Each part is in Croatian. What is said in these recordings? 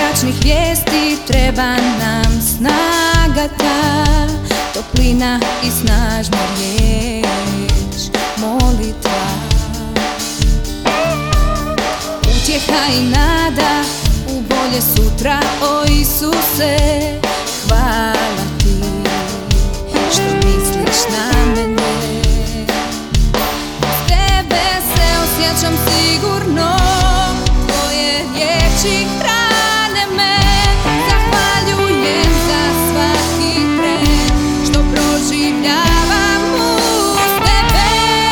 mračnih vijesti treba nam snaga ta, toplina i snažna riječ, molitva. Utjeha i nada u bolje sutra, o Isuse, hvala ti što misliš na mene. S tebe se osjećam sigurno, tvoje riječi hrane me. Zahvaljujem za svaki tren što proživljavam uz tebe.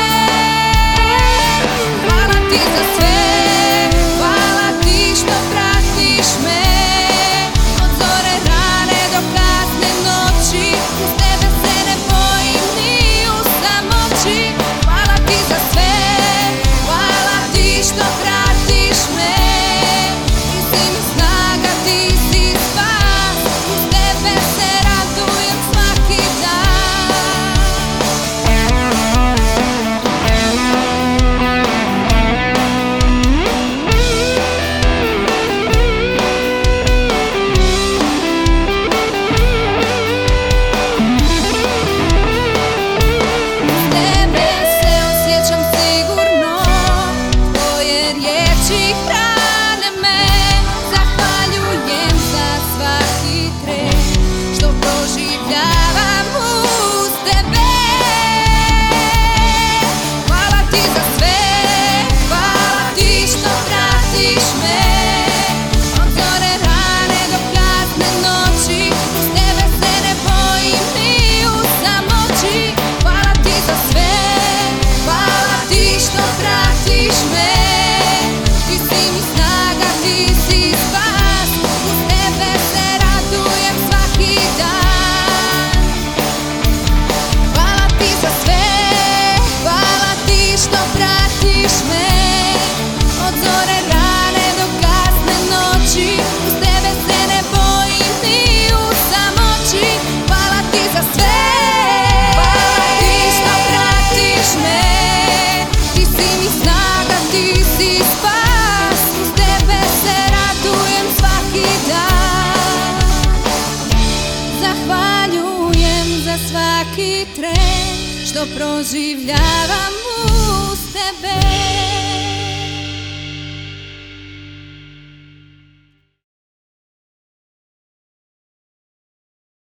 Hvala ti za sve, hvala ti što pratiš me. Od zore rane do kasne noći, uz tebe se ne bojim ni u samoći. Hvala ti za sve, hvala ti što pratiš me. Ti si mi snaga, ti si spas, uz tebe se radujem svaki dan. Uz tebe se osjećam sigurno, tvoje riječi hrane me. Zahvaljujem za svaki tren što proživljavam uz tebe. Hvala ti za sve, hvala ti što pratiš me. Od zore rane do kasne noći, uz tebe se ne bojim ni u samoći. Hvala ti za sve, hvala ti što pratiš me. Ti si mi snaga, ti si spas, uz tebe se radujem svaki dan. Hvala ti za sve, hvala ti što pratiš me. Od zore rane do kasne noći, uz tebe se ne bojim ni u samoći. Hvala ti za sve, hvala ti što pratiš me. Ti si mi snaga, ti si spas, uz tebe se radujem svaki dan. Zahvaljujem za svaki tren što proživljavam